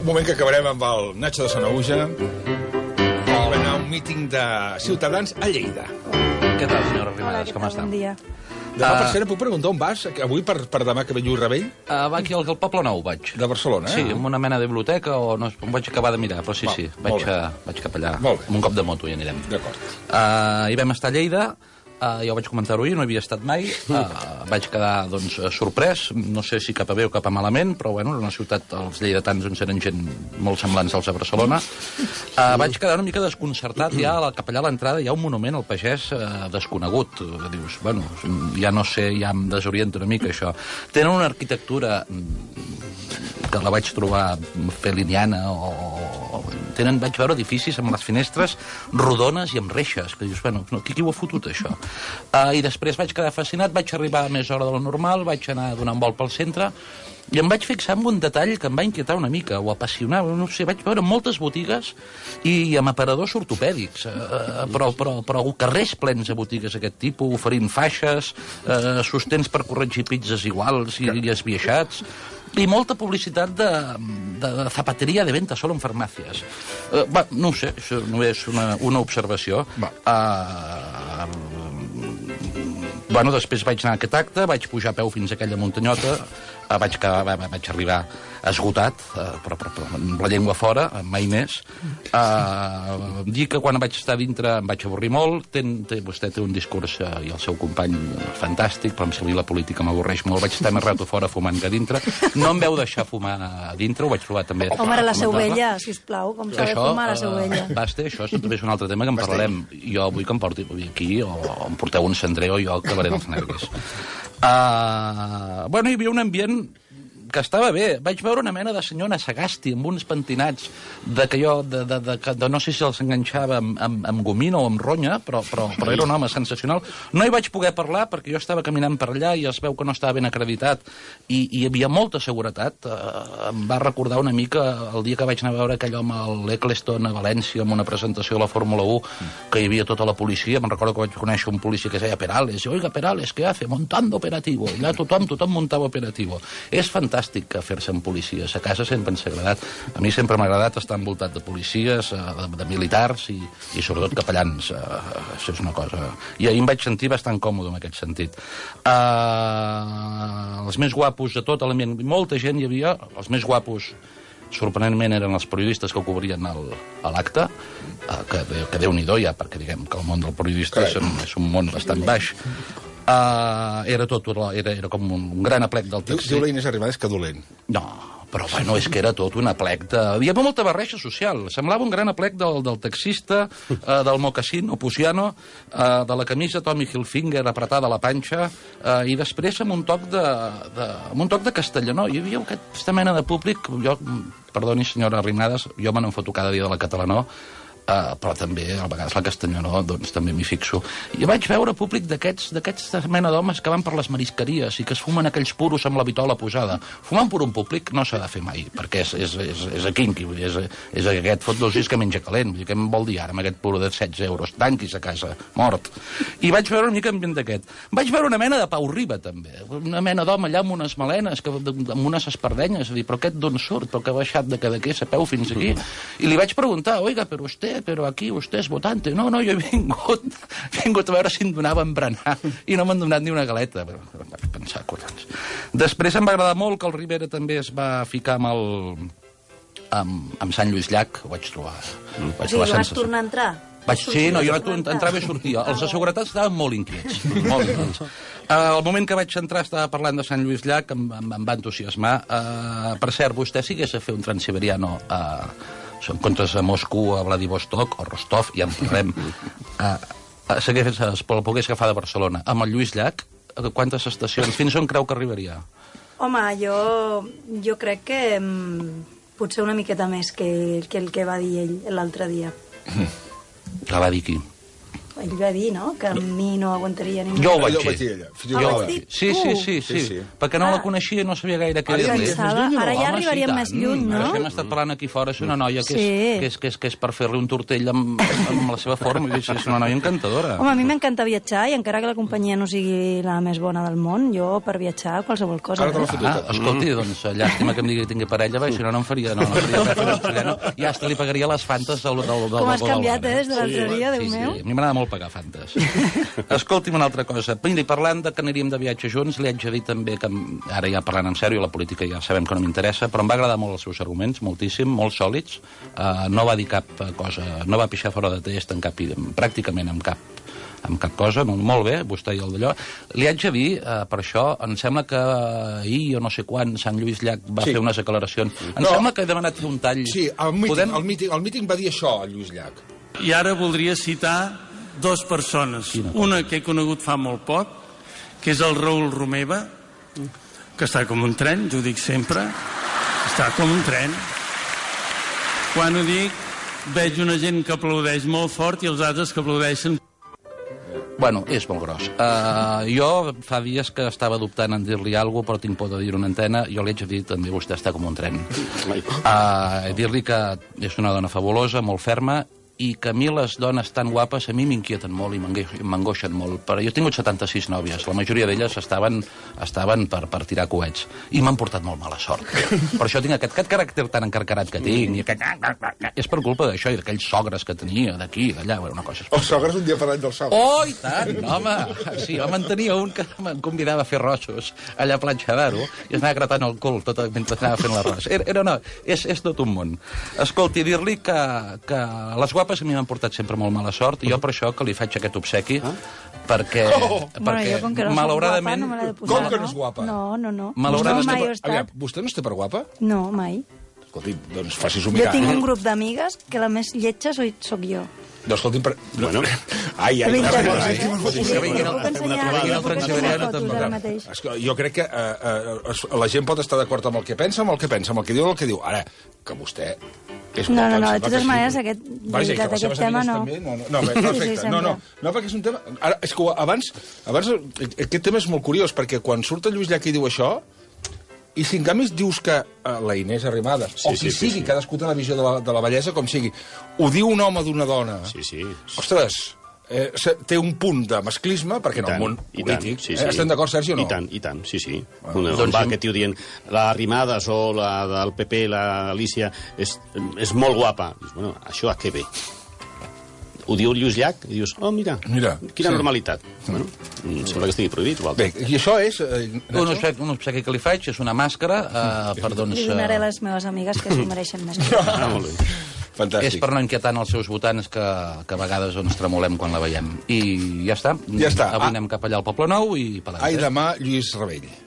Un moment que acabarem amb el Nacho de Sanaüja. Vol anar a un míting de Ciutadans a Lleida. Què tal, senyora Arrimadas? Com està? Bon dia. Demà, per cert, puc preguntar on vas? Avui per demà que ve Lluís Rebell? Va aquí al Poble Nou, vaig. De Barcelona, Sí, en una mena de biblioteca, o no, em vaig acabar de mirar, però sí, vaig cap allà. Molt bé. Amb un cop de moto hi anirem. D'acord. Hi vam estar a Lleida, ja ho vaig comentar-ho ahir, no havia estat mai, vaig quedar, doncs, sorprès, no sé si cap a bé o cap a malament, però, bueno, era una ciutat, els lleidatans, doncs, eren gent molt semblants als de Barcelona. Vaig quedar una mica desconcertat, cap allà a l'entrada hi ha un monument al pagès desconegut, que dius, bueno, ja no sé, ja em desoriento una mica, això. Tenen una arquitectura que la vaig trobar feliniana, vaig veure edificis amb les finestres rodones i amb reixes, que dius, bueno, qui ho ha fotut, això? I després vaig quedar fascinat, vaig arribar a més hora de lo normal, vaig anar a donar un volt pel centre, i em vaig fixar en un detall que em va inquietar una mica, o apassionar, no sé, vaig veure moltes botigues i amb aparadors ortopèdics, però carrers plens de botigues d'aquest tipus, oferint faixes, sostens per corregir pizzas iguals i esbiaixats, i molta publicitat de zapateria de venta solo en farmàcies. No ho sé, això no és una observació. Bueno, després vaig anar a aquest acte, vaig pujar a peu fins a aquella muntanyota, vaig arribar esgotat, però amb la llengua fora, mai més. Dir que quan vaig estar dintre em vaig avorrir molt, vostè té un discurs i el seu company fantàstic, però em sembla la política m'avorreix molt, vaig estar més rato fora fumant que dintre, no em veu deixar fumar a dintre, ho vaig trobar també... Home, era la seu vella, sisplau, com s'ha de fumar la seu vella. Basta, això també és un altre tema que en parlarem. Jo vull que em porti aquí, o em porteu un cendrer, o jo acabaré dels nervis. Bueno, hi havia un ambient que estava bé. Vaig veure una mena de senyora Sagasti amb uns pentinats de no sé si els enganxava amb gomina o amb ronya, però era un home sensacional. No hi vaig poder parlar perquè jo estava caminant per allà i es veu que no estava ben acreditat i hi havia molta seguretat. Em va recordar una mica el dia que vaig anar a veure aquell home a l'Eccleston a València amb una presentació de la Fórmula 1 que hi havia tota la policia. Me'n recordo que vaig conèixer un policia que es deia Perales. Oiga, Perales, ¿qué hace? Montando operativo. I allà tothom muntava operativo. És fantàstic que fer-se amb policies. A casa sempre ens ha agradat. A mi sempre m'ha agradat estar envoltat de policies, de militars i sobretot capellans. Això és una cosa... I ahir em vaig sentir bastant còmode en aquest sentit. Els més guapos de tot l'ambient, molta gent hi havia, els més guapos sorprenentment eren els periodistes que ho cobrien a l'acte, que Déu-n'hi-do ja, perquè diguem que el món del periodista és un món bastant baix. Era com un gran aplec del taxi. Diu la Inés Arrimadas que dolent. No, però bueno, és que era tot un aplec de... Hi havia molta barreja social. Semblava un gran aplec del taxista, del mocasín opusiano, de la camisa Tommy Hilfiger apretada a la panxa, i després amb un toc de castellanó. Hi havia aquesta mena de públic... Perdoni, senyora Arrimadas, jo me n'enfoto cada dia de la catalanó, però també, a vegades la castellanó, doncs també m'hi fixo. I vaig veure públic d'aquesta mena d'homes que van per les marisqueries i que es fumen aquells puros amb la vitola posada. Fumant pur un públic no s'ha de fer mai, perquè és a quinqui, és aquest fot-los que menja calent. Què em vol dir ara amb aquest puro de 16 euros? Tanquis a casa, mort. I vaig veure una mica ambient d'aquest. Vaig veure una mena de Pau Riba, també. Una mena d'home allà amb unes melenes, amb unes espardenyes, a dir, però aquest d'on surt? Però que ha baixat de Cadaqués a peu fins aquí? I li vaig preguntar, oiga, però aquí vostè és votante. No, jo he vingut a veure si em donava embranar i no m'han donat ni una galeta. Vaig pensar, collons. Després em va agradar molt que el Rivera també es va ficar amb Sant Lluís Llach, ho vaig trobar. Sí, vas tornar a entrar? Sí, no, jo entrava i sortia. Els de seguretat estaven molt inquiets. Al moment que vaig entrar estava parlant de Sant Lluís Llach, em va entusiasmar. Per cert, vostè si hagués de fer un transsiberiano en comptes a Moscou, a Vladivostok o Rostov, ja en parlem, el pogués agafar de Barcelona. Amb el Lluís Llach, quantes estacions? Fins on creu que arribaria? Home, jo crec que potser una miqueta més que el que va dir ell l'altre dia. La va dir qui? ell va dir, no?, que a mi no aguantaria ningú. Jo ho vaig dir dir. ella. Jo ho vaig dir. Sí. Perquè no la coneixia i no sabia gaire què dir-li. Ara ja arribaríem més lluny, no? Ara hem estat parlant aquí fora, és una noia que és per fer-li un tortell amb la seva forma, és una noia encantadora. Home, a mi m'encanta viatjar i encara que la companyia no sigui la més bona del món, jo per viatjar qualsevol cosa. Escolti, doncs llàstima que em digui que tingui parella, si no em faria ja hasta li pagaria les fantes del Com has canviat, des de l'algeria, Déu meu? Sí, a mi m'agrada molt pagar fantes. Escolti'm una altra cosa. Miri, parlant que aniríem de viatge junts, li haig de dir també que, ara ja parlant en sèrio, la política ja sabem que no m'interessa, però em va agradar molt els seus arguments, moltíssim, molt sòlids. No va dir cap cosa, no va pixar fora de test pràcticament en cap cosa, molt bé, vostè i el d'allò. Li haig de dir, per això, em sembla que ahir, o no sé quan, Sant Lluís Llach va fer unes declaracions. Em sembla que he demanat fer un tall. Sí, el míting va dir això, el Lluís Llach. I ara voldria citar dues persones. Una que he conegut fa molt poc, que és el Raül Romeva, que està com un tren, jo ho dic sempre, està com un tren. Quan ho dic, veig una gent que aplaudeix molt fort i els altres que aplaudeixen. Bueno, és molt gros. Jo fa dies que estava dubtant en dir-li alguna cosa, però tinc por de dir una antena. Jo li haig de dir també vostè està com un tren. Dir-li que és una dona fabulosa, molt ferma, i que a mi les dones tan guapes a mi m'inquieten molt i m'angoixen molt. Però jo he tingut 76 nòvies, la majoria d'elles estaven per tirar coets, i m'han portat molt mala sort. Per això tinc aquest caràcter tan encarcarat que tinc, i és per culpa d'això i d'aquells sogres que tenia, d'aquí, d'allà, una cosa especial. Els sogres, un dia parlant dels sogres. Oh, i tant, home! Sí, home, en tenia un que em convidava a fer rossos allà a Platja d'Aro i es anava gratant el cul mentre anava fent l'arròs. És tot un món. Escolti, dir-li que les guapes a mi m'han portat sempre molt mala sort, i jo per això que li faig aquest obsequi, perquè malauradament... Com que no és guapa? No. Malauradament... Vostè no està per guapa? No, mai. Escolti, doncs facis-ho mirar. Jo tinc un grup d'amigues que la més lletja soc jo. No, escolti'm... Bueno... Jo crec que la gent pot estar d'acord amb el que pensa, amb el que diu, el que diu. Ara, que vostè... No, de totes maneres, aquest tema no. No, perfecte. No, perquè és un tema... Ara, és que abans aquest tema és molt curiós, perquè quan surt el Lluís Llach i diu això, i si en canvi dius que la Inés Arrimadas, o qui sigui, cadascú té la visió de la bellesa com sigui, ho diu un home d'una dona, ostres, té un punt de masclisme, perquè en el món polític... Estem d'acord, Sergi, o no? I tant, sí. Va aquest tio dient, la Arrimadas o la del PP, l'Alicia, és molt guapa. Bueno, això a què ve? Ho diu Lluís Llach i dius, oh, mira, quina normalitat. Bueno, sembla que estigui prohibit. Bé, i això és... Un obsequi que li faig és una màscara per, doncs... Li donaré a les meves amigues que s'ho mereixen més. Molt bé. Fantàstic. És per no inquietar els seus votants que a vegades ens tremolem quan la veiem. I ja està. Ja està. Avui anem cap allà al Poble Nou i... Ai, demà, Lluís Rabell.